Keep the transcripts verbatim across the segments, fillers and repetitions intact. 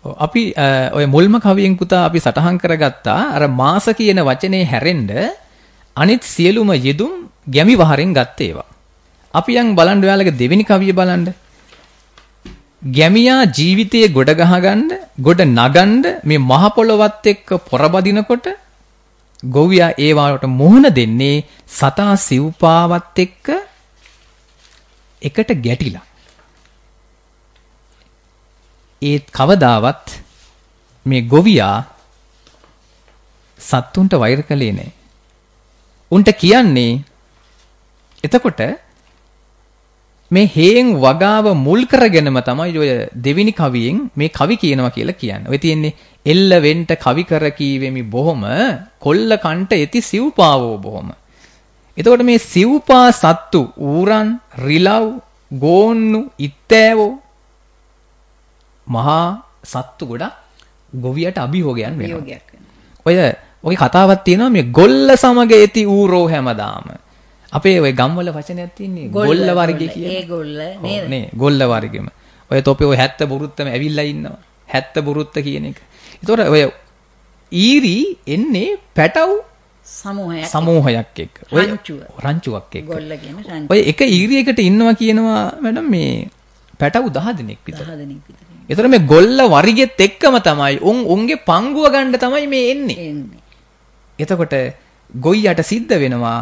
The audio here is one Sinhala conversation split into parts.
අපි ඔය මුල්ම කවියෙන් පුතා අපි සටහන් කරගත්තා අර මාස කියන වචනේ හැරෙන්න අනිත් සියලුම යෙදුම් ගැමි වහරෙන් ගත්ත ඒවා. අපි යන් බලන්න ඔයාලගේ දෙවෙනි කවිය බලන්න. ගැමියා ජීවිතයේ ගොඩ ගහගන්න, ගොඩ නගන්න මේ මහ පොළොවත් එක්ක පොරබදිනකොට ගොවියා ඒ වාට මුහුණ දෙන්නේ සතා සිව්පාවත් එක්ක එකට ගැටිලා. ඒත් කවදාවත් මේ ගොවියා සත්තුන්ට වෛර කළේ නැහැ. උන්ට කියන්නේ එතකොට මේ හේන් වගාව මුල් කරගෙනම තමයි ඔය දෙවිනි කවියෙන් මේ කවි කියනවා කියලා කියන්නේ. ඔය තියෙන්නේ එල්ල වෙන්ට කවි කර කීවෙමි බොහොම කොල්ල කන්ට එති සිව්පාවෝ බොහොම. එතකොට මේ සිව්පා සත්තු ඌරන් රිලව් ගෝන්නු ඉත්තෑවෝ මහා සත්තු ගොඩක් ගොවියට අභියෝගයන් වෙනවා. ඔය ඔගේ කතාවක් තියෙනවා මේ ගොල්ල සමග එති ඌරෝ හැමදාම. අපේ ඔය ගම්වල වචනයක් තියෙන්නේ ගොල්ල වර්ගය කියන. ඒ ගොල්ල නේද? නේ ගොල්ල වර්ගෙම. ඔය තොපේ ඔය හැත්ත බුරුත්තම ඇවිල්ලා ඉන්නවා. හැත්ත බුරුත්ත කියන එක. ඒතකොට ඔය ඊරි එන්නේ පැටව් සමූහයක් සමූහයක් එක්ක. ඔය රංචුවක් එක්ක. ගොල්ල කියන රංචුව. ඔය එක ඊරියකට ඉන්නවා කියනවා මැඩම් මේ පැටව් දහ දෙනෙක් විතර. දහ දෙනෙක් විතර. ඒතර මේ ගොල්ල වර්ගෙත් එක්කම තමයි උන් උන්ගේ පංගුව ගන්න තමයි මේ එන්නේ. එන්නේ. එතකොට ගොයියට සිද්ධ වෙනවා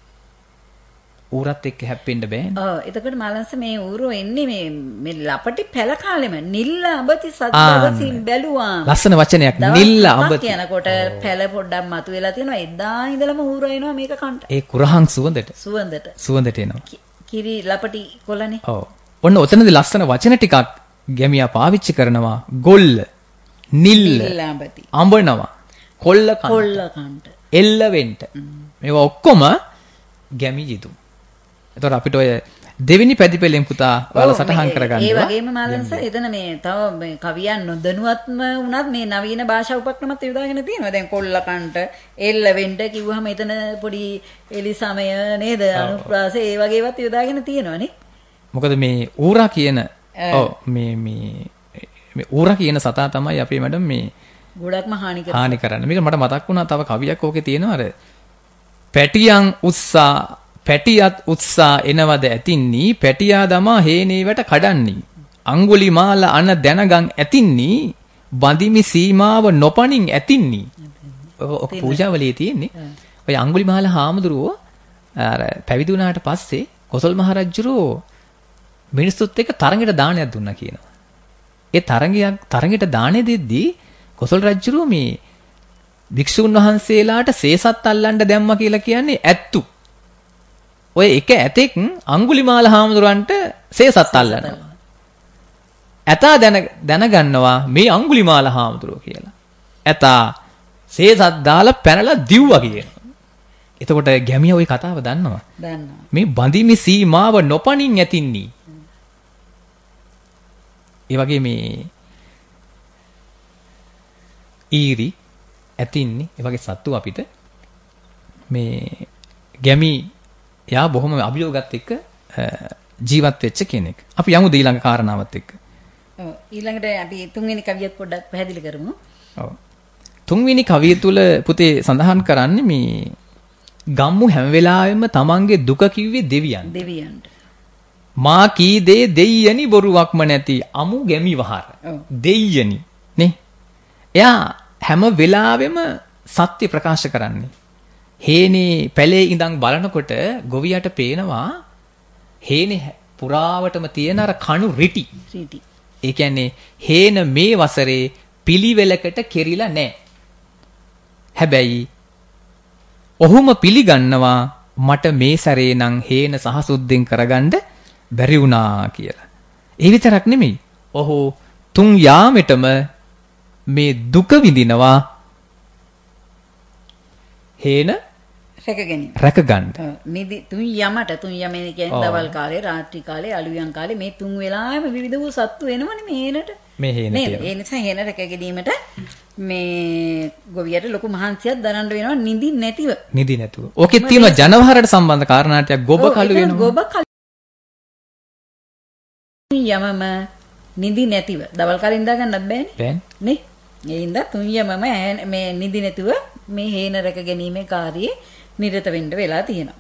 ඌරත් එක්ක හැප්පෙන්න බෑනේ. ඔව් එතකොට මලන්ස මේ ඌරෝ එන්නේ මේ මේ ලපටි පැල කාලෙම නිල්ල අඹති සද්දවසින් බැලුවාම ලස්සන වචනයක් නිල්ල අඹති කියනකොට පැල පොඩ්ඩක් මතුවෙලා තියෙනවා එදා ඉඳලම ඌරෝ එනවා මේක කන්ට. ඒ කුරහන් සුවඳට සුවඳට සුවඳට එනවා. කිරි ලපටි කොළනේ. ඔව්. ඔන්න ඔතනදී ලස්සන වචන ටිකක් ගැමියා පාවිච්චි කරනවා ගොල්ල නිල්ල අඹති අඹනවා කොල්ල කන්ට කොල්ල කන්ට එල්ල වෙන්ට මේවා ඔක්කොම ගැමි යෙදුම්. එතකොට අපිට ඔය දෙවෙනි පැතිපෙලෙන් පුතා ඔයාලා සටහන් කරගන්නවා. ඒ වගේම මාලන්ස එතන මේ තව මේ කවියන් නොදැනුවත්ම වුණත් මේ නවීන භාෂා උපක්‍රමත් යොදාගෙන තියෙනවා. දැන් කොල්ල කන්ට එල්ල වෙන්න කිව්වහම එතන පොඩි එලි සමය නේද අනුප්‍රාස ඒ වගේවත් යොදාගෙන තියෙනවානේ. මොකද මේ ඌරා කියන ඔව් මේ මේ මේ ඌරා කියන සතා තමයි අපේ මැඩම් මේ ගොඩක්ම හානි කරන්නේ. හානි කරන්නේ. මේක මට මතක් වුණා තව කවියක් ඕකේ තියෙනවා අර පැටියන් උස්සා පැටියත් උත්සා එනවද ඇතින්නී පැටියා දමා හේනේවට කඩන්නී අඟුලිමාල අන දැනගන් ඇතින්නී බඳිමි සීමාව නොපනින් ඇතින්නී. ඔක පූජාවලියේ තියෙන්නේ. ඔය අඟුලිමාල හාමුදුරුවෝ අර පැවිදි වුණාට පස්සේ කොසල් මහරජුරෝ මිනිස්සුත් එක්ක තරඟයට දානයක් දුන්නා කියනවා. ඒ තරඟයක් තරඟයට දාණය දෙද්දී කොසල් රජුරෝ මේ භික්ෂුන් වහන්සේලාට සේසත් අල්ලන්න දැම්මා කියලා කියන්නේ ඇත්තු. ඔය එක ඇතෙක් අඟුලිමාල හාමුදුරන්ට සේසත් අල්ලනවා. ඇතා දැන දැනගන්නවා මේ අඟුලිමාල හාමුදුරුවෝ කියලා. ඇතා සේසත් දාලා පැනලා දිව්වා කියනවා. එතකොට ගැමියා ওই කතාව දන්නවා. දන්නවා. මේ බඳිමි සීමාව නොපනින් ඇතින්නී. ඒ වගේ මේ ඊරි ඇතින්නේ ඒ වගේ සත්තු අපිට මේ ගැමි යා බොහොම අභියෝගات එක්ක ජීවත් වෙච්ච කෙනෙක්. අපි යමු ඊළඟ කාරණාවත් එක්ක. ඔව් ඊළඟට අපි තුන්වෙනි කවියත් පොඩ්ඩක් පැහැදිලි කරමු. ඔව්. තුන්වෙනි කවිය තුල පුතේ සඳහන් කරන්නේ මේ ගම්මු හැම වෙලාවෙම තමන්ගේ දුක කිව්වේ දෙවියන්. දෙවියන්ට. මා කී දේ දෙයියනි බොරුවක්ම නැති අමු ගැමි වහර. දෙයියනි නේ. එයා හැම වෙලාවෙම සත්‍ය ප්‍රකාශ කරන්නේ. හේනේ පැලේ ඉඳන් බලනකොට ගොවියට පේනවා හේනේ පුරාවටම තියෙන අර කණු රිටි. රිටි. ඒ කියන්නේ හේන මේ වසරේ පිළිවෙලකට කෙරිලා නැහැ. හැබැයි ඔහුම පිළිගන්නවා මට මේ සැරේ නම් හේන සහසුද්දෙන් කරගන්න බැරි වුණා කියලා. ඒ විතරක් නෙමෙයි. ඔහු තුන් යාමෙටම මේ දුක විඳිනවා හේන රැක ගැනීම. රැක ගන්න. නිදි තුන් යමට තුන් යමේ කියන්නේ දවල් කාලේ, රාත්‍රී කාලේ, අලුයන් කාලේ මේ තුන් වෙලාවෙම විවිධ වූ සත්තු එනවනේ මේ හේනට. මේ හේනට. ඒ නිසා හේන රැක ගැනීමට මේ ගොවියට ලොකු මහන්සියක් දරන්න වෙනවා නිදි නැතිව. නිදි නැතුව. ඕකේ තියෙනවා ජනවහරට සම්බන්ධ කාරණාටයක් ගොබ කළු වෙනවා. ගොබ කළු යමම නිදි නැතිව. දවල් කාලේ ඉඳා ගන්නත් බෑනේ. බෑනේ. නේ? ඒ ඉඳා තුන්යමම මේ නිදි නැතුව මේ හේන රැක ගැනීමේ කාර්යයේ නිරත වෙන්න වෙලා තියෙනවා.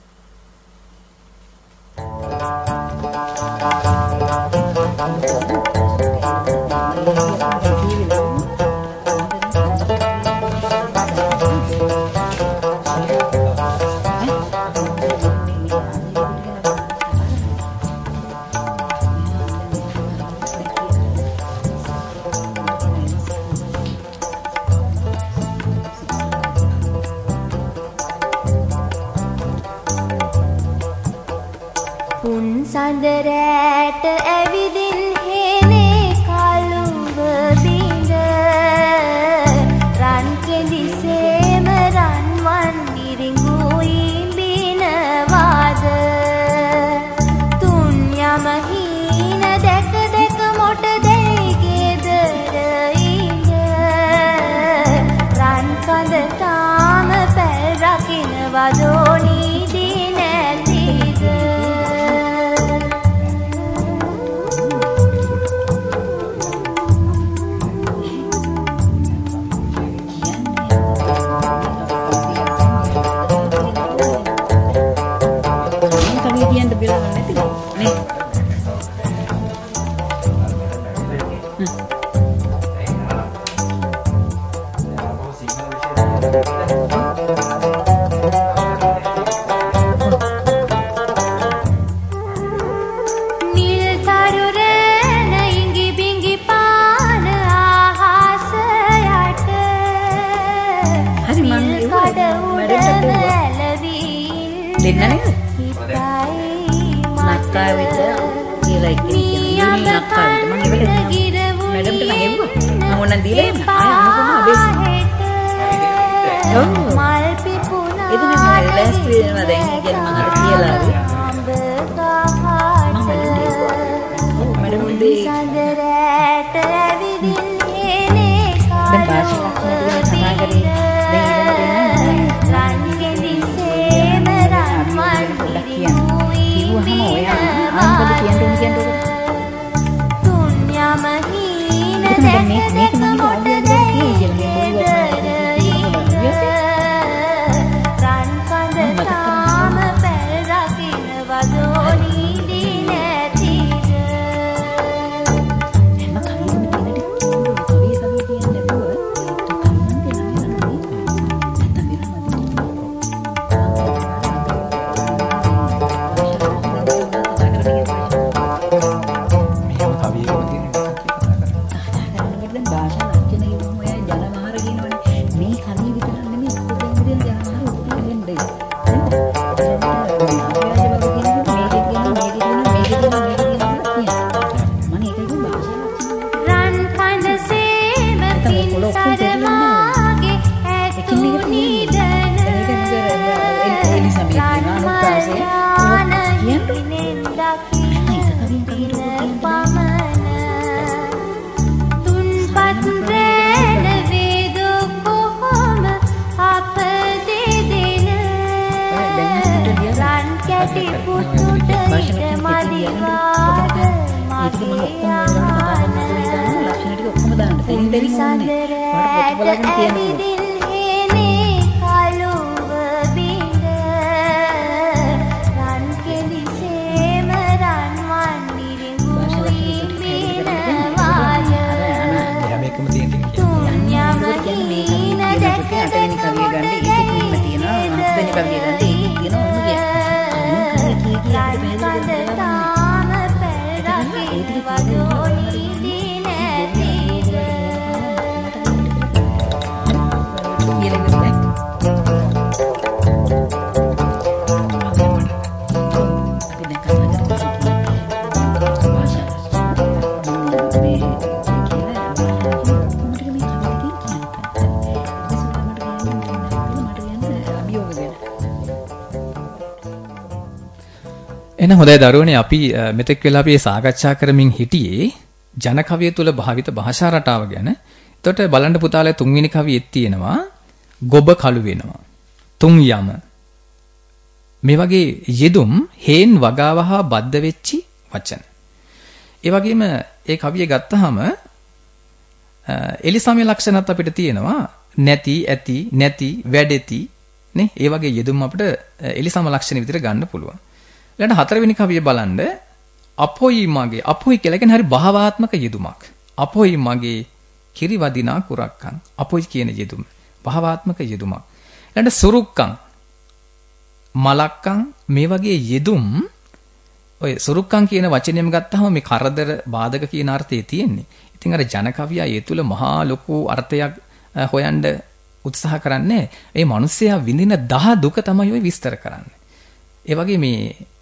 සඳරෑට ඇවිදින් හේනේ කළුව බිඳ රන් කෙඳිසේම රන්වන් ඉරිඟුයි බිනවාද තුන් යම හීන දැක දැක මොට දෙයි ගෙදර ඉඳ රන් කඳ තාම පැල් රකින්නවදෝ නීති නැතිද එහෙනම් හොඳයි දරුවනේ අපි මෙතෙක් වෙලා අපි සාකච්ඡා කරමින් හිටියේ ජන කවිය තුල භාවිත භාෂා රටාව ගැන. එතකොට බලන්න පුතාලේ තුන්වෙනි කවියෙත් තියෙනවා ගොබ කළු වෙනවා. තුන් යම. මේ වගේ යෙදුම් හේන් වගාව හා බද්ධ වෙච්චි වචන. ඒ වගේම ඒ කවිය ගත්තාම එලිසමය ලක්ෂණත් අපිට තියෙනවා. නැති, ඇති, නැති, වැඩෙති නේ. ඒ වගේ යෙදුම් අපිට එලිසම ලක්ෂණ විදිහට ගන්න පුළුවන්. ඊළඟ හතරවෙනි කවිය බලන්න අපොයි මගේ. අපොයි කියලා කියන්නේ හරි භාවාත්මක යෙදුමක්. අපොයි මගේ කිරි වදිනා කුරක්කන්. අපොයි කියන යෙදුම භාවාත්මක යෙදුමක්. ඊළඟ සුරුක්කන් මලක්කන් මේ වගේ යෙදුම් ඔය සුරුක්කන් කියන වචනයම ගත්තාම මේ කරදර බාධක කියන අර්ථය තියෙන්නේ. ඉතින් අර ජන කවියා ඒ තුල මහා ලොකු අර්ථයක් හොයන්න උත්සාහ කරන්නේ. මේ මිනිස්සයා විඳින දහ දුක තමයි ඔය විස්තර කරන්නේ. ඒ වගේ මේ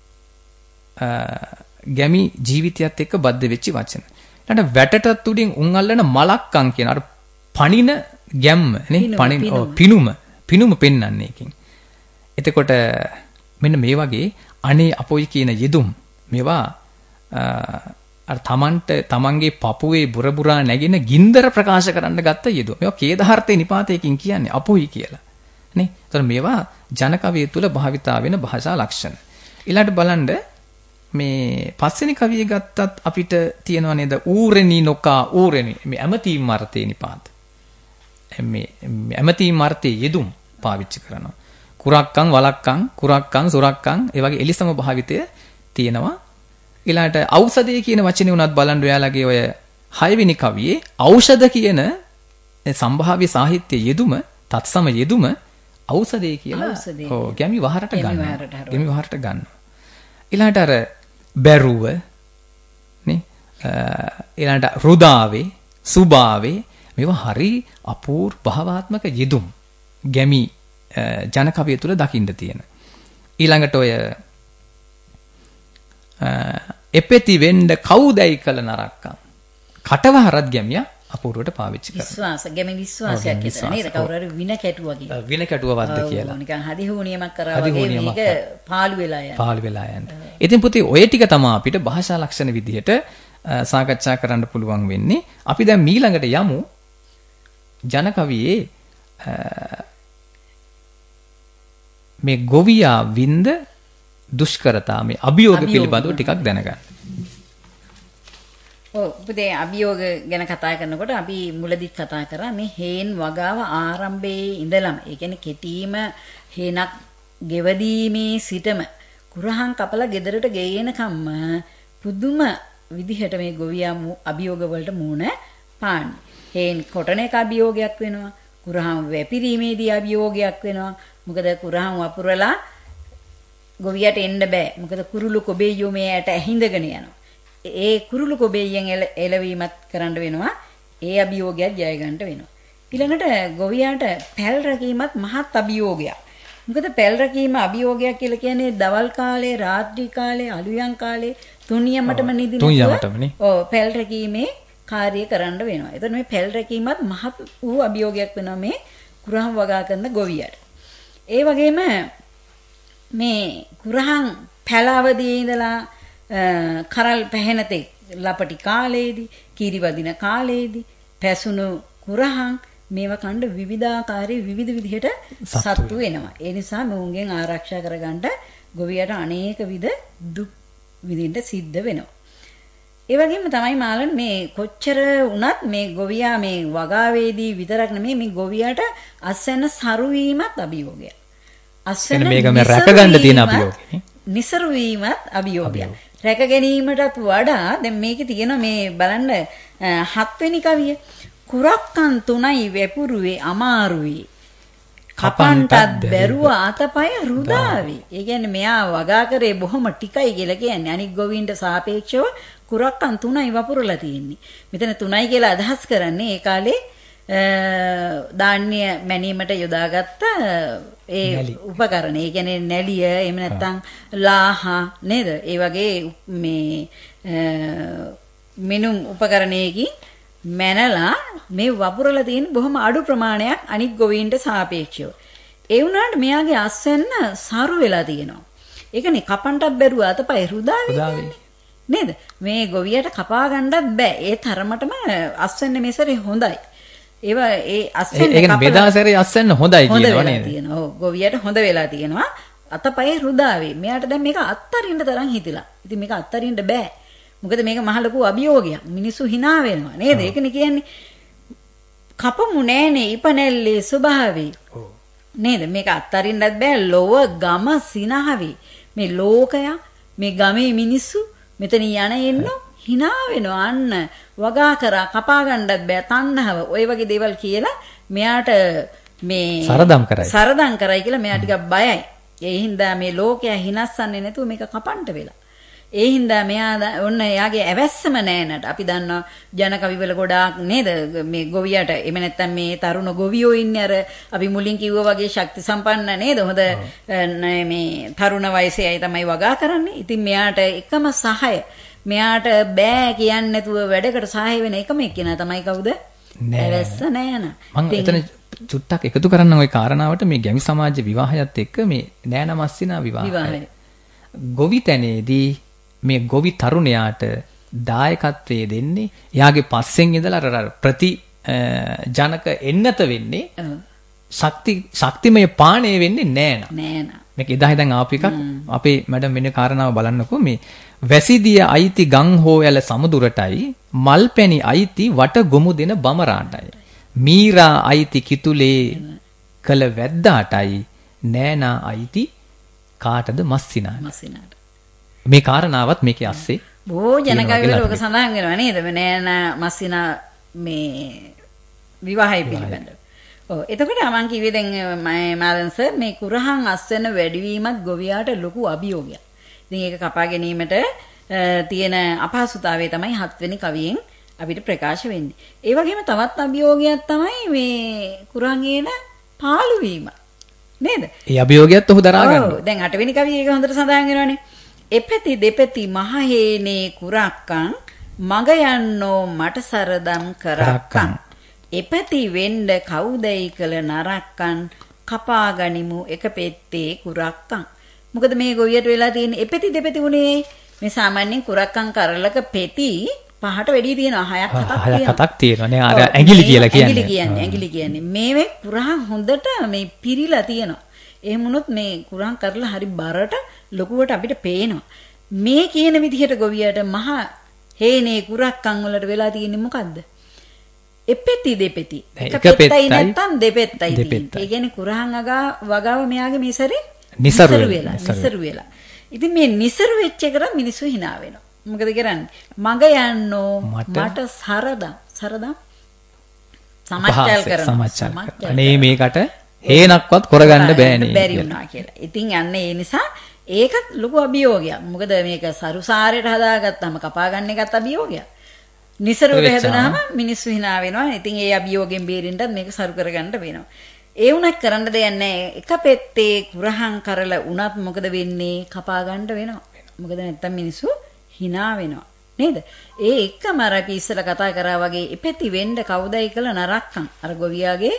ගැමි ජීවිතයත් එක්ක බද්ධ වෙච්ච වචන. ඊට වැටටත් උඩින් උන් අල්ලන මලක්කන් කියන අර පණින ගැම්ම නේ පණින පිනුම පිනුම පෙන්වන්නේ එකකින්. එතකොට මෙන්න මේ වගේ අනේ අපොයි කියන යෙදුම් මේවා අර තමන්ට තමන්ගේ පපුවේ බුරබුරා නැගෙන ගින්දර ප්‍රකාශ කරන්න ගත්ත යෙදුම්. මේවා කේදාර්ථේ නිපාතයකින් කියන්නේ අපොයි කියලා. නේ? ඒතර මේවා ජන කවිය තුල භාවිතා වෙන භාෂා ලක්ෂණ. ඊළඟට බලන්න මේ පස්වෙනි කවිය ගත්තත් අපිට තියෙනව නේද ඌරෙනි නොකා ඌරෙනි මේ ඇමතීම් අර්ථේ නිපාත. මේ ඇමතීම් අර්ථයේ යෙදුම් පාවිච්චි කරනවා. කුරක්කන් වලක්කන් කුරක්කන් සුරක්කන් ඒ වගේ එලිසම භාවිතය තියෙනවා. ඊළඟට ඖෂධය කියන වචනේ උනත් බලන්න ඔයාලගේ ඔය හයවෙනි කවියේ ඖෂධ කියන සම්භාව්‍ය සාහිත්‍ය යෙදුම තත්සම යෙදුම ඖෂධය කියලා ඔව් ගැමි වහරට ගන්නවා. ගැමි වහරට ගන්නවා. ඊළඟට අර බැරුව නේ ඊළඟට රුදාවේ සුභාවේ මේවා හරි අපූර්ව භාවාත්මක යෙදුම් ගැමි ජන කවිය තුල දකින්න තියෙන. ඊළඟට ඔය එපෙති වෙන්න කවුදයි කළ නරක්කම් කටවහරත් ගැමියා අපූර්වට පාවිච්චි කරනවා. විශ්වාස ගැමි විශ්වාසයක් කියලා නේද? කවුරු හරි වින කැටුවා කියලා. වින කැටුවවද්ද කියලා. නිකන් හදිහුණියමක් කරා වගේ මේක පාළු වෙලා යනවා. පාළු වෙලා යනවා. ඉතින් පුතේ ඔය ටික තමයි අපිට භාෂා ලක්ෂණ විදිහට සාකච්ඡා කරන්න පුළුවන් වෙන්නේ. අපි දැන් ඊළඟට යමු ජන කවියේ මේ ගොවියා වින්ද දුෂ්කරතා මේ අභියෝග පිළිබඳව ටිකක් දැනගන්න. ඔව් පුතේ අභියෝග ගැන කතා කරනකොට අපි මුලදිත් කතා කරා මේ හේන් වගාව ආරම්භයේ ඉඳලම ඒ කියන්නේ කෙටීම හේනක් ගෙවදීමේ සිටම කුරහන් කපලා ගෙදරට ගේනකම්ම පුදුම විදිහට මේ ගොවියා අභියෝග වලට මුණ පාන්නේ. හේන් කොටන එක අභියෝගයක් වෙනවා. කුරහන් වැපිරීමේදී අභියෝගයක් වෙනවා. මොකද කුරහන් වපුරලා ගොවියට එන්න බෑ. මොකද කුරුළු කොබෙයියෝ මේ ඇට ඇහිඳගෙන යනවා. ඒ කුරුළු කොබෙයියෙන් එළවීමත් කරන්න වෙනවා. ඒ අභියෝගයක් ජය ගන්නට වෙනවා. ඊළඟට ගොවියාට පැල් රැකීමත් මහත් අභියෝගයක්. මොකද පැල් රැකීම අභියෝගයක් කියලා කියන්නේ දවල් කාලේ, රාත්‍රී කාලේ, අලුයන් කාලේ තුනියමටම නිදි තුනියමටමනේ. ඔව් පැල් රැකීමේ කාර්ය කරන්න වෙනවා. එතකොට මේ පැල් රැකීමත් මහත් වූ අභියෝගයක් වෙනවා මේ කුරහන් වගා කරන ගොවියට. ඒ වගේම මේ කුරහන් පැලවදී ඉඳලා කරල් පැහැෙනතේ ලපටි කාලයේදී කිරි වදින කාලයේදී පැසුණු කුරහන් මේවා කණ්ඩ විවිධාකාරී විවිධ විදිහට සත්තු වෙනවා. ඒ නිසා මොවුන්ගෙන් ආරක්ෂා කරගන්න ගොවියට අනේක විද දුක් විඳින්න සිද්ධ වෙනවා. ඒ වගේම තමයි මාළන් මේ කොච්චර වුණත් මේ ගොවියා මේ වගාවේදී විතරක් නෙමෙයි මේ ගොවියාට අස්වැන්න සරු වීමත් අභියෝගයක්. අස්වැන්න මේක මේ රැක ගන්න තියෙන අභියෝගනේ. නිසරු වීමත් අභියෝගයක්. රැක ගැනීමටත් වඩා දැන් මේකේ තියෙන මේ බලන්න හත්වෙනි කවිය කුරක්කන් තුනයි වැපුරුවේ අමාරුවේ කපන්ටත් බැරුව අතපය රුදාවේ. ඒ කියන්නේ මෙයා වගා කරේ බොහොම ටිකයි කියලා කියන්නේ. අනික් ගොවීන්ට සාපේක්ෂව කුරක්කන් තුනයි වපුරලා තියෙන්නේ. මෙතන තුනයි කියලා අදහස් කරන්නේ ඒ කාලේ ධාන්‍ය මැනීමට යොදාගත්ත ඒ උපකරණ. ඒ කියන්නේ නැලිය එහෙම නැත්නම් ලාහ නේද? ඒ වගේ මේ මිනුම් උපකරණයකින් මැනලා මේ වපුරලා තියෙන බොහොම අඩු ප්‍රමාණයක් අනික් ගොවීන්ට සාපේක්ෂව. ඒ වුණාට මෙයාගේ අස්වැන්න සරු වෙලා තියෙනවා. ඒකනේ කපන්ටත් බැරුව අතපය රුදාවේ නේද? මේ ගොවියට කපා ගන්නත් බෑ. ඒ තරමටම අස්වැන්න මෙසරේ හොඳයි. ඒවා ඒ අස්වැන්න කපලා ඒක බෙදාසරේ අස්වැන්න හොඳයි කියනවා නේද? ඔව් ගොවියට හොඳ වෙලා තියෙනවා. අතපය රුදාවේ. මෙයාට දැන් මේක අත්තරින්න තරම් හිතිලා. ඉතින් මේක අත්තරින්න බෑ. මොකද මේක මහ ලොකු අභියෝගයක්. මිනිස්සු hina වෙනවා නේද? ඒකනේ කියන්නේ. කපමු නෑනේ ඉපනැල්ලේ ස්වභාවය. නේද? මේක අත්තරින්නත් බෑ. ලොව ගම සිනහවි. මේ ලෝකය මේ ගමේ මිනිස්සු මෙතන යන එන්නෝ hina වෙනවා. අන්න වගා කරා කපා ගන්නත් බෑ. තණ්හව ඔය වගේ දේවල් කියලා මෙයාට මේ සරදම් කරයි. සරදම් කරයි කියලා මෙයා ටිකක් බයයි. ඒ හින්දා මේ ලෝකයා හිනස්සන්නේ නැතුව මේක කපන්න වෙලා. ඒ හින්දා මෙයා ඔන්න එයාගේ ඇවැස්සම නෑනට. අපි දන්නවා ජන කවිවල ගොඩාක් නේද මේ ගොවියට එමෙ නැත්තම් මේ තරුණ ගොවියෝ ඉන්නේ අර අපි මුලින් කිව්වා වගේ ශක්ති සම්පන්න නේද? හොඳ මේ තරුණ වයසේ අය තමයි වගා කරන්නේ. ඉතින් මෙයාට එකම සහාය මෙයාට බෑ කියන්නේ නැතුව වැඩකට සහාය වෙන එකම එක්කෙනා තමයි කවුද? ඇවැස්ස නෑන. මම එතන චුට්ටක් එකතු කරන්න ওই කාරණාවට මේ ගැමි සමාජ විවාහයත් එක්ක මේ නෑන මස්සිනා විවාහය. ගොවි තැනේදී මේ ගොවි තරුණයාට දායකත්වයේ දෙන්නේ එයාගේ පස්සෙන් ඉඳලා අර ප්‍රති ජනක එන්නත වෙන්නේ ශක්ති ශක්තිමය පාණය වෙන්නේ නෑන. නෑන. මේක එදායි දැන් ආපු එකක් අපේ මැඩම් වෙන කාරණාව බලන්නකෝ මේ වැසිදිය අයිති ගම් හෝ යල සමුදුරටයි මල්පැණි අයිති වට ගොමු දෙන බමරාටයි මීරා අයිති කිතුලේ කළ වැද්දාටයි නෑනා අයිති කාටද මස්සිනාට. මස්සිනාට. මේ කාරණාවත් මේකේ ඇස්සේ බොහෝ ජනකවිවල ඔක සඳහන් වෙනවා නේද? නෑනා මස්සිනා මේ විවාහය පිළිබඳව. ඔව් එතකොට මම කිව්වේ දැන් මාලන් සර් මේ කුරහන් අස්වැන්න වැඩිවීමත් ගොවියාට ලොකු අභියෝගයක්. ඉතින් ඒක කපා ගැනීමට තියෙන අපහසුතාවය තමයි හත්වෙනි කවියෙන් අපිට ප්‍රකාශ වෙන්නේ. ඒ වගේම තවත් අභියෝගයක් තමයි මේ කුරහන් පාළු වීම. නේද? ඒ අභියෝගයත් ඔහු දරා ගන්නවා. ඔව් දැන් අටවෙනි කවියේ ඒක හොඳට සඳහන් වෙනවානේ. එපෙති දෙපෙති මහහේනේ කුරක්කන් මග යන්නෝ මට සරදම් කරක්කන් එපෙති වෙන්න කවුදයි කළ නරක්කන් කපා ගනිමු එක පෙත්තේ කුරක්කන්. මොකද මේ ගොවියට වෙලා තියෙන්නේ එපෙති දෙපෙති උනේ මේ සාමාන්‍යයෙන් කුරක්කන් කරලක පෙති පහට වැඩි තියෙනවා හයක් හතක් තියෙනවා. හයක් හතක් තියෙනවා නේ අර ඇඟිලි කියලා කියන්නේ. ඇඟිලි කියන්නේ ඇඟිලි කියන්නේ මේවේ කුරහන් හොඳට මේ පිරීලා තියෙනවා. එහෙම වුණොත් මේ කුරහන් කරලා හරි බරට ලොකුවට අපිට පේනවා. මේ කියන විදිහට ගොවියට මහා හේනේ කුරක්කන් වලට වෙලා තියෙන්නේ මොකද්ද? එපෙති දෙපෙති. එක පෙත්තයි නැත්තම් දෙපෙත්තයි තියෙන්නේ. ඒ කියන්නේ කුරහන් අගා වගාව මෙයාගේ මේ සැරේ නිසරු වෙලා නිසරු වෙලා. ඉතින් මේ නිසරු වෙච්ච එකට මිනිස්සු hina වෙනවා. මොකද කරන්නේ? මග යන්නෝ මට සරදම් සරදම් සමච්චල් කරනවා. අනේ මේකට හේනක්වත් කරගන්න බෑනේ බැරි වුණා කියලා. ඉතින් යන්නේ ඒ නිසා ඒකත් ලොකු අභියෝගයක්. මොකද මේක සරුසාරයට හදාගත්තාම කපා ගන්න එකත් අභියෝගයක්. නිසරුවට හැදුනහම මිනිස්සු hina වෙනවා. ඉතින් ඒ අභියෝගයෙන් බේරෙන්නත් මේක සරු කරගන්න වෙනවා. ඒ වුණත් කරන්න දෙයක් නැහැ. එක පෙත්තේ කුරහන් කරලා උනත් මොකද වෙන්නේ? කපා ගන්න වෙනවා. මොකද නැත්තම් මිනිස්සු hina වෙනවා. නේද? ඒ එක්කම අර අපි ඉස්සෙල්ලා කතා කරා වගේ එපෙති වෙන්න කවුදයි කළ නරක්කම්. අර ගොවියාගේ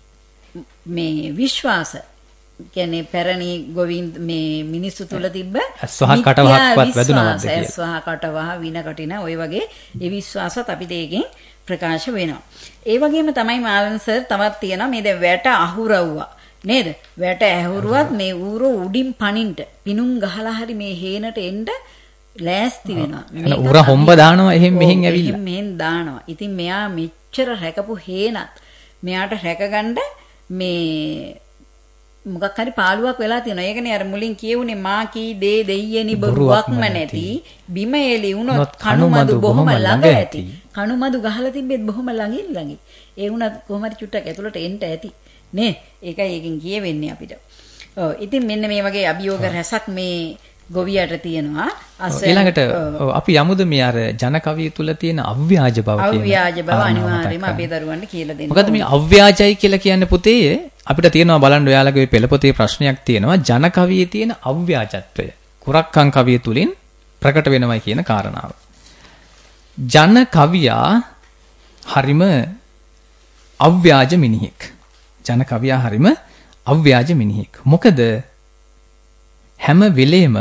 මේ විශ්වාස කියන්නේ පැරණි ගොවින් මේ මිනිස්සු තුල තිබ්බ අස්වහ කටවහක්වත් වැදුනවද කියලා. අස්වහ කටවහ වින කටින ওই වගේ ඒ විශ්වාසත් අපිට ඒකෙන් ප්‍රකාශ වෙනවා. ඒ වගේම තමයි මාලන් සර් තවත් තියෙනවා මේ දැන් වැට අහුරවුවා නේද? වැට ඇහුරුවත් මේ ඌරෝ උඩින් පනින්ට පිනුම් ගහලා හරි මේ හේනට එන්න ලෑස්ති වෙනවා. මේක ඌර හොම්බ දානවා එහෙන් මෙහෙන් ඇවිල්ලා. එහෙන් මෙහෙන් දානවා. ඉතින් මෙයා මෙච්චර රැකපු හේනත් මෙයාට රැකගන්න මේ මොකක් හරි පාළුවක් වෙලා තියෙනවා. ඒකනේ අර මුලින් කියුනේ මා කී දේ දෙයියනි බොරුවක්ම නැති බිම එලි වුණොත් කණුමදු බොහොම ළඟ ඇති. කණුමදු ගහලා තිබෙත් බොහොම ළඟින් ළඟින්. ඒ වුණත් කොහොම හරි චුට්ටක් ඇතුළට එන්න ඇති. නේ? ඒකයි ඒකෙන් කියවෙන්නේ අපිට. ඔව් ඉතින් මෙන්න මේ වගේ අභියෝග රැසක් මේ ගොවියට තියෙනවා. ඊළඟට අපි යමුද මේ අර ජන කවිය තුල තියෙන අව්‍යාජ බව කියන අව්‍යාජ බව අනිවාර්යයෙන්ම අපේ දරුවන්ට කියලා දෙන්න. මොකද මේ අව්‍යාජයි කියලා කියන්නේ පුතේ අපිට තියෙනවා බලන්න ඔයාලගේ පෙළ පොතේ ප්‍රශ්නයක් තියෙනවා ජන කවියේ තියෙන අව්‍යාජත්වය. කුරක්කන් කවිය තුලින් ප්‍රකට වෙනවයි කියන කාරණාව. ජන කවියා හරිම අව්‍යාජ මිනිහෙක්. ජන කවියා හරිම අව්‍යාජ මිනිහෙක්. මොකද හැම වෙලේම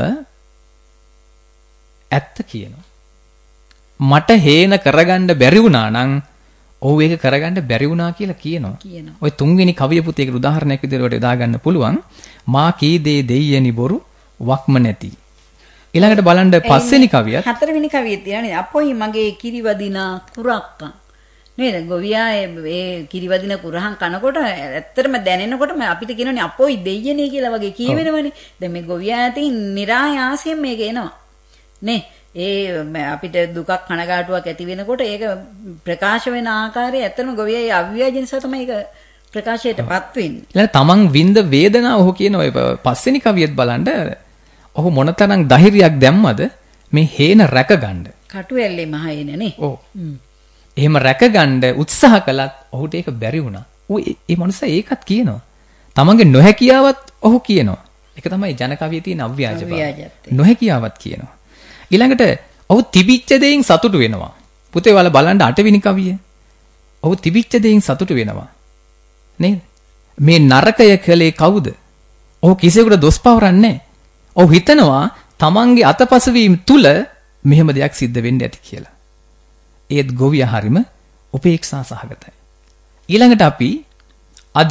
ඇත්ත කියනවා. මට හේන කරගන්න බැරි වුණා නම් ඔව් ඒක කරගන්න බැරි වුණා කියලා කියනවා. ඔය තුන්වෙනි කවිය පුතේකට උදාහරණයක් විදිහට යොදා ගන්න පුළුවන්. මා කී දේ දෙයියනි බොරු වක්ම නැති. ඊළඟට බලන්න පස්වෙනි කවියත් හතරවෙනි කවියේ තියෙනනේ අපොයි මගේ කිරිවදිනා කුරක්කන් නේද ගොවියා ඒ කිරිවදින කුරහන් කනකොට ඇත්තටම දැනෙනකොටම අපිට කියනෝනේ අපොයි දෙයියනේ කියලා වගේ කියවෙනවනේ දැන් මේ ගොවියා ඇතින් નિરાයාසයෙන් මේක එනවා නේ ඒ අපිට දුකක් කනගාටුවක් ඇති වෙනකොට ඒක ප්‍රකාශ වෙන ආකාරය ඇත්තටම ගොවියා අව්‍යාජ නිසා තමයි ඒක ප්‍රකාශයටපත් වෙන්නේ. ඊළඟ තමන් විඳ වේදනාව ඔහු කියන ඔය පස්වෙනි කවියත් බලන්න ඔහු මොනතරම් ධෛර්යයක් දැම්මද මේ හේන රැකගන්න. කටුඇල්ලේ මහ හේනනේ. ඔව්. එහෙම රැකගන්න උත්සාහ කළත් ඔහුට ඒක බැරි වුණා. ඌ ඒ මනුස්සයා ඒකත් කියනවා. තමන්ගේ නොහැකියාවත් ඔහු කියනවා. ඒක තමයි ජන කවියේ තියෙන අව්‍යාජ බව. නොහැකියාවත් කියනවා. ඊළඟට ඔහු තිබිච්ච දෙයින් සතුටු වෙනවා. පුතේ වල බලන්න අටවෙනි කවිය. ඔහු තිබිච්ච දෙයින් සතුටු වෙනවා. නේද? මේ නරකය කළේ කවුද? ඔහු කිසිවෙකුට දොස් පවරන්නේ නැහැ. ඔහු හිතනවා තමන්ගේ අතපසු වීම තුල මෙහෙම දෙයක් සිද්ධ වෙන්න ඇති කියලා. ඒත් ගොවියා හරිම උපේක්ෂා සහගතයි. ඊළඟට අපි අද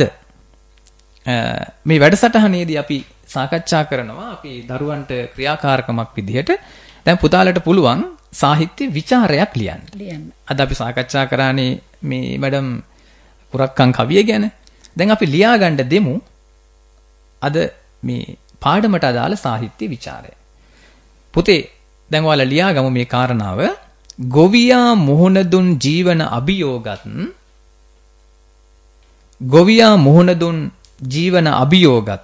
මේ වැඩසටහනේදී අපි සාකච්ඡා කරනවා අපි දරුවන්ට ක්‍රියාකාරකමක් විදිහට දැන් පුතාලට පුළුවන් සාහිත්‍ය විචාරයක් ලියන්න. ලියන්න. අද අපි සාකච්ඡා කරානේ මේ මැඩම් කුරක්කන් කවිය ගැන. දැන් අපි ලියා ගන්න දෙමු අද මේ පාඩමට අදාළ සාහිත්‍ය විචාරය. පුතේ දැන් ඔයාලා ලියාගමු මේ කාරණාව. ගොවියා මුහුණ දුන් ජීවන අභියෝගත් ගොවියා මුහුණ දුන් ජීවන අභියෝගත්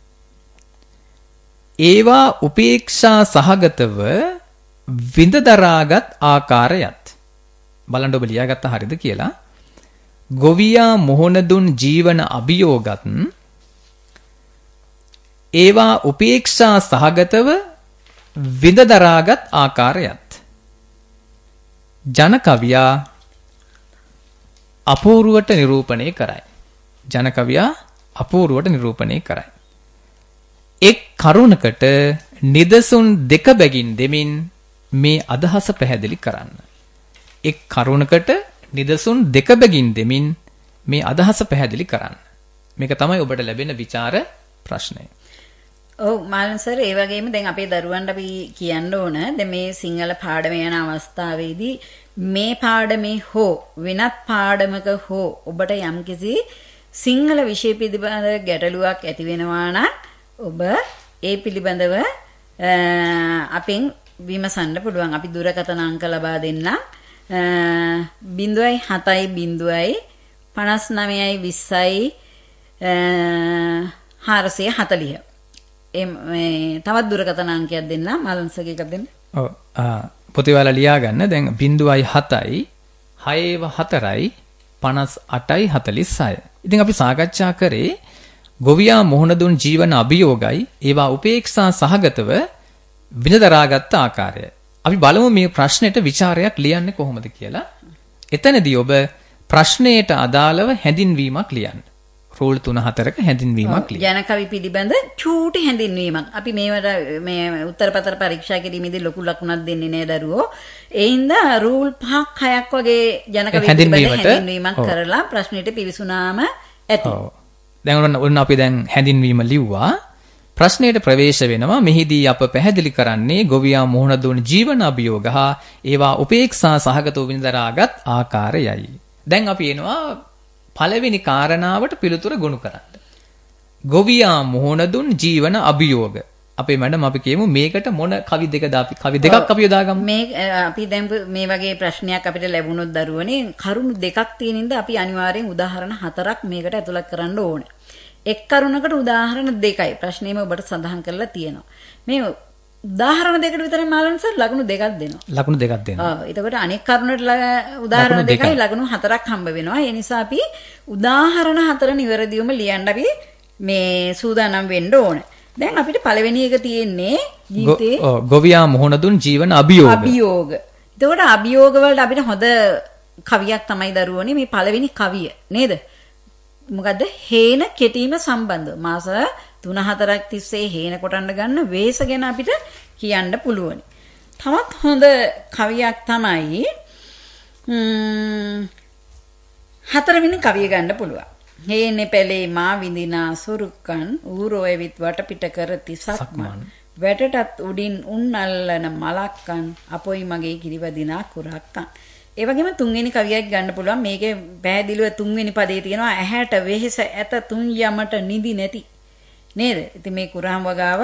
ඒවා උපේක්ෂා සහගතව විඳ දරාගත් ආකාරයත් බලන්න ඔබ ලියාගත්ත හරියද කියලා. ගොවියා මුහුණ දුන් ජීවන අභියෝගත් ඒවා උපේක්ෂා සහගතව විඳ දරාගත් ආකාරයත් ජන කවියා අපූර්වට නිරූපණය කරයි. ජන කවියා අපූර්වට නිරූපණය කරයි. එක් කරුණකට නිදසුන් දෙක බැගින් දෙමින් මේ අදහස පැහැදිලි කරන්න. එක් කරුණකට නිදසුන් දෙක බැගින් දෙමින් මේ අදහස පැහැදිලි කරන්න. මේක තමයි ඔබට ලැබෙන විචාර ප්‍රශ්නය. ඔව් මාළන් සර් ඒ වගේම දැන් අපේ දරුවන්ට අපි කියන්න ඕන දැන් මේ සිංහල පාඩම යන අවස්ථාවේදී මේ පාඩමේ හෝ වෙනත් පාඩමක හෝ ඔබට යම්කිසි සිංහල විෂය පිළිබඳ ගැටලුවක් ඇති වෙනවා නම් ඔබ ඒ පිළිබඳව අපෙන් විමසන්න පුළුවන්. අපි දුරකථන අංක ලබා දෙන්නම්. බිංදුවයි හතයි බිංදුවයි පනස් නවයයි විස්සයි හාරසිය හතලිහ. මේ තවත් දුරකථන අංකයක් දෙන්න මාළන්සගේ එකක් දෙන්න. ඔව් පොතේ වල ලියා ගන්න. දැන් බිංදුවයි හතයි හයව හතරයි පනස් අටයි හතලිස් හය. ඉතින් අපි සාකච්ඡා කරේ ගොවියා මුහුණ දුන් ජීවන අභියෝගයි ඒවා උපේක්ෂා සහගතව විඳදරාගත් ආකාරය. අපි බලමු මේ ප්‍රශ්නෙට විචාරයක් ලියන්නේ කොහොමද කියලා. එතනදී ඔබ ප්‍රශ්නයට අදාළව හැඳින්වීමක් ලියන්න. රූල් තුන හතරක හැඳින්වීමක් ලියන්න. ජන කවි පිළිබඳ චූටි හැඳින්වීමක්. අපි මේවට මේ උත්තරපත්‍ර පරීක්ෂා කිරීමේදී ලොකු ලකුණක් දෙන්නේ නෑ දරුවෝ. ඒ හින්දා රූල් පහක් හයක් වගේ ජන කවි පිළිබඳ හැඳින්වීමක් කරලා ප්‍රශ්නෙට පිවිසුනාම ඇති. ඔව්. දැන් ඔන්න අපි දැන් හැඳින්වීම ලිව්වා. ප්‍රශ්නයට ප්‍රවේශ වෙනවා. මෙහිදී අප පැහැදිලි කරන්නේ ගොවියා මුහුණ දුන් ජීවන අභියෝග හා ඒවා උපේක්ෂා සහගතව විඳදරාගත් ආකාරයයි. දැන් අපි එනවා පළවෙනි කාරණාවට පිළිතුර ගොනු කරන්න. ගොවියා මුහුණ දුන් ජීවන අභියෝග. අපේ මැඩම් අපි කියමු මේකට මොන කවි දෙකද අපි කවි දෙකක් අපි යොදාගමු. මේ අපි දැන් මේ වගේ ප්‍රශ්නයක් අපිට ලැබුණොත් දරුවනේ කරුණු දෙකක් තියෙන ඉඳ අපි අනිවාර්යෙන් උදාහරණ හතරක් මේකට ඇතුළත් කරන්න ඕනේ. එක් කරුණකට උදාහරණ දෙකයි ප්‍රශ්නේම ඔබට සඳහන් කරලා තියෙනවා. මේ උදාහරණ දෙකට විතරයි මාළන් සර් ලකුණු දෙකක් දෙනවා. ලකුණු දෙකක් දෙනවා. ඔව්. එතකොට අනෙක් කරුණට උදාහරණ දෙකයි ලකුණු හතරක් හම්බ වෙනවා. ඒ නිසා අපි උදාහරණ හතර නිවැරදිවම ලියන්න අපි මේ සූදානම් වෙන්න ඕනේ. දැන් අපිට පළවෙනි එක තියෙන්නේ ජීවිතේ ඔව් ගොවියා මුහුණ දුන් ජීවන අභියෝග. අභියෝග. එතකොට අභියෝග වලට අපිට හොඳ කවියක් තමයි දරුවනේ මේ පළවෙනි කවිය නේද? මොකද්ද? හේන කෙටීම සම්බන්ධව. මාස තුන හතරක් තිස්සේ හේන කොටන්න ගන්න වේස ගැන අපිට කියන්න පුළුවන්. තවත් හොඳ කවියක් තමයි හතරවෙනි කවිය ගන්න පුළුවන්. හේනේ පැලේ මා විඳිනා සුරුක්කන් ඌරෝ එවිත් වටපිට කරති සක්මන් වැටටත් උඩින් උන් අල්ලන මලක්කන් අපොයි මගේ කිරිවදිනා කුරක්කන්. ඒ වගේම තුන්වෙනි කවියක් ගන්න පුළුවන්. මේකේ පැහැදිලිව තුන්වෙනි පදේ තියෙනවා ඇහැට වෙහෙස ඇත තුන් යමට නිදි නැති. නේද? ඉතින් මේ කුරහන් වගාව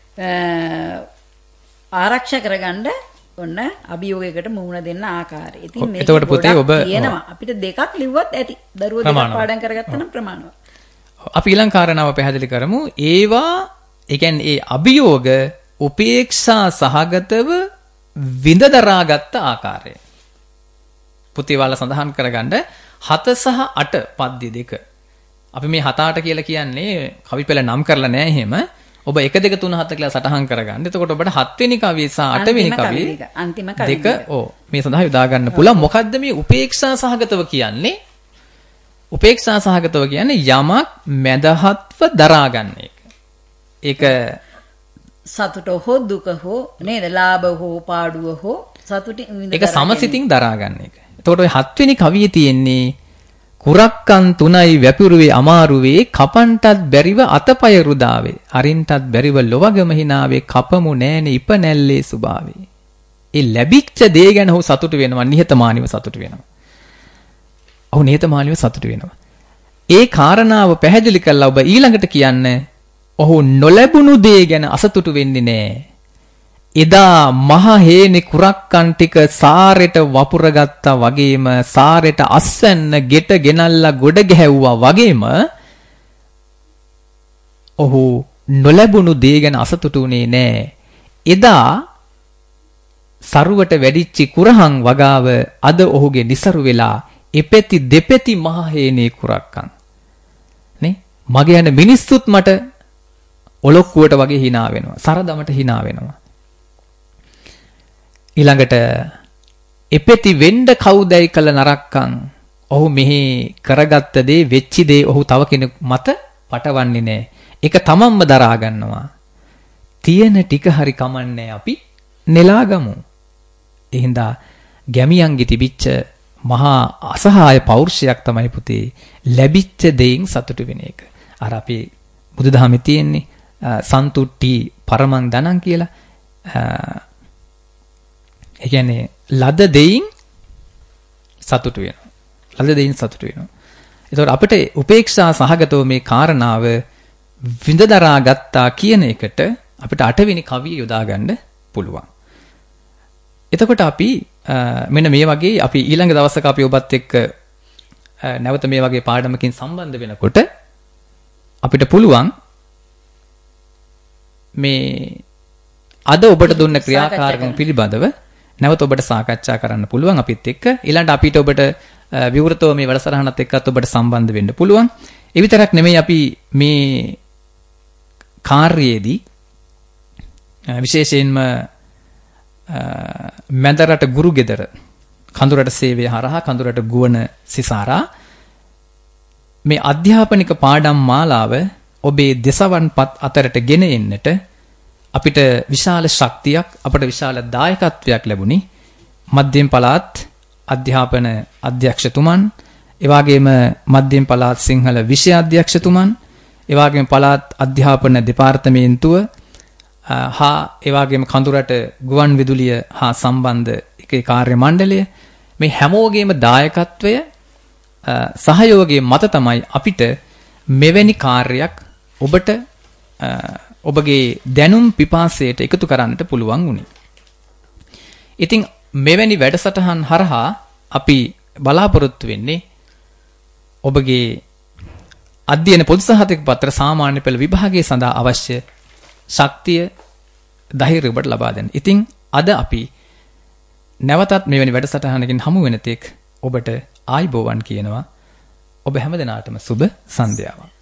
ආරක්ෂා කරගන්න ඔන්න අභියෝගයකට මුහුණ දෙන්න ආකාරය. ඉතින් මේක එතකොට පුතේ ඔබ කියනවා අපිට දෙකක් ලිව්වත් ඇති. දරුවෝ දෙකක් පාඩම් කරගත්තා නම් ප්‍රමාණවත්. අපි ඊළඟ කාරණාව පැහැදිලි කරමු. ඒවා ඒ කියන්නේ ඒ අභියෝග උපේක්ෂා සහගතව විඳ දරාගත් ආකාරය. පුතේ වල සඳහන් කරගන්න හත සහ අට පද්‍ය දෙක. අපි මේ හත අට කියලා කියන්නේ කවි පෙළ නම් කරලා නෑ එහෙම. ඔබ එක දෙක තුන හත කියලා සටහන් කරගන්න. එතකොට ඔබට හත් වෙනි කවිය සහ අට වෙනි කවිය අන්තිම කවිය දෙක ඔව් මේ සඳහා යොදා ගන්න පුළුවන්. මොකද්ද මේ උපේක්ෂා සහගතව කියන්නේ? උපේක්ෂා සහගතව කියන්නේ යමක් මැදහත්ව දරා ගන්න එක. ඒක සතුට හෝ දුක හෝ නේද? ලාභ හෝ පාඩුව හෝ සතුටින් විඳ ඒක සමසිතින් දරා ගන්න එක. එතකොට ඔය හත් වෙනි කවියේ තියෙන්නේ කුරක්කන් තුනයි වැපිරුවේ අමාරුවේ කපන්ටත් බැරිව අතපය රුදාවේ අරින්ටත් බැරිව ලොවගම හිනාවේ කපමු නෑනේ ඉප නැල්ලේ සුභාවේ. ඒ ලැබිච්ච දේ ගැන ඔහු සතුටු වෙනවා, නිහතමානීව සතුටු වෙනවා. ඔහු නිහතමානීව සතුටු වෙනවා. ඒ කාරණාව පැහැදිලි කරලා ඔබ ඊළඟට කියන්නේ ඔහු නොලැබුණු දේ ගැන අසතුටු වෙන්නේ නෑ. එදා මහ හේනේ කුරක්කන් ටික සාරෙට වපුරගත්තා වගේම සාරෙට අස්වැන්න ගෙට ගෙනල්ලා ගොඩ ගැහැව්වා වගේම ඔහු නොලැබුණු දේ ගැන අසතුටු වුණේ නෑ. එදා සරුවට වැඩිච්ච කුරහන් වගාව අද ඔහුගේ નિසරු වෙලා එපෙති දෙපෙති මහ හේනේ කුරක්කන්. නේ? මගේ යන මිනිස්සුත් මට ඔලොක්කුවට වගේ hina වෙනවා. සරදමට hina වෙනවා. ඊළඟට එපෙති වෙන්න කවුදයි කළ නරක්කන් ඔහු මෙහි කරගත්ත දේ වෙච්ච දේ ඔහු තව කෙනෙකු මත පටවන්නේ නැහැ. ඒක තමන්ම දරා ගන්නවා. තියෙන ටික හරි කමන්නේ අපි නෙලාගමු. එහෙනම් ගැමියන්ගේ තිබිච්ච මහා අසහාය පෞරුෂයක් තමයි පුතේ ලැබිච්ච දෙයින් සතුටු වෙන එක. අර අපේ බුදුදහමේ තියෙන්නේ සන්තුට්ටි පරමං ධනං කියලා. ඒ කියන්නේ ලද දෙයින් සතුටු වෙනවා. ලද දෙයින් සතුටු වෙනවා. ඒතකොට අපිට උපේක්ෂා සහගතව මේ කාරණාව විඳදරා ගත්තා කියන එකට අපිට අටවෙනි කවිය යොදා ගන්න පුළුවන්. එතකොට අපි මෙන්න මේ වගේ අපි ඊළඟ දවසක අපි ඔබත් එක්ක නැවත මේ වගේ පාඩමකින් සම්බන්ධ වෙනකොට අපිට පුළුවන් මේ අද ඔබට දුන්න ක්‍රියාකාරකම් පිළිබඳව නැවත ඔබට සාකච්ඡා කරන්න පුළුවන් අපිත් එක්ක. ඊළඟට අපිට ඔබට විවෘතව මේ වැඩසටහනත් එක්කත් ඔබට සම්බන්ධ වෙන්න පුළුවන්. ඒ විතරක් නෙමෙයි අපි මේ කාර්යයේදී විශේෂයෙන්ම මැදරට ගුරු ගෙදර කඳුරට සේවය හරහා කඳුරට ගුවන සිසාරා මේ අධ්‍යාපනික පාඩම් මාලාව ඔබේ දෙසවන්පත් අතරට ගෙන එන්නට අපිට විශාල ශක්තියක් අපට විශාල දායකත්වයක් ලැබුණි. මධ්‍යම පළාත් අධ්‍යාපන අධ්‍යක්ෂතුමන්, ඒ වගේම මධ්‍යම පළාත් සිංහල විෂය අධ්‍යක්ෂතුමන්, ඒ වගේම පළාත් අධ්‍යාපන දෙපාර්තමේන්තුව හා ඒ වගේම කඳුරට ගුවන් විදුලිය හා සම්බන්ධ එකේ කාර්ය මණ්ඩලය මේ හැමෝගේම දායකත්වය සහයෝගයේ මත තමයි අපිට මෙවැනි කාර්යයක් ඔබට ඔබගේ දැනුම් පිපාසයට එකතු කරන්නට පුළුවන් වුණේ. ඉතින් මෙවැනි වැඩසටහන් හරහා අපි බලාපොරොත්තු වෙන්නේ ඔබගේ අධ්‍යයන පොදු සහතික පත්‍ර සාමාන්‍ය පෙළ විභාගයේ සඳහා අවශ්‍ය ශක්තිය ධෛර්යය ඔබට ලබා දෙන්න. ඉතින් අද අපි නැවතත් මෙවැනි වැඩසටහනකින් හමු වෙන තෙක් ඔබට ආයිබෝවන් කියනවා. ඔබ හැමදෙනාටම සුබ සන්ධ්‍යාවක්.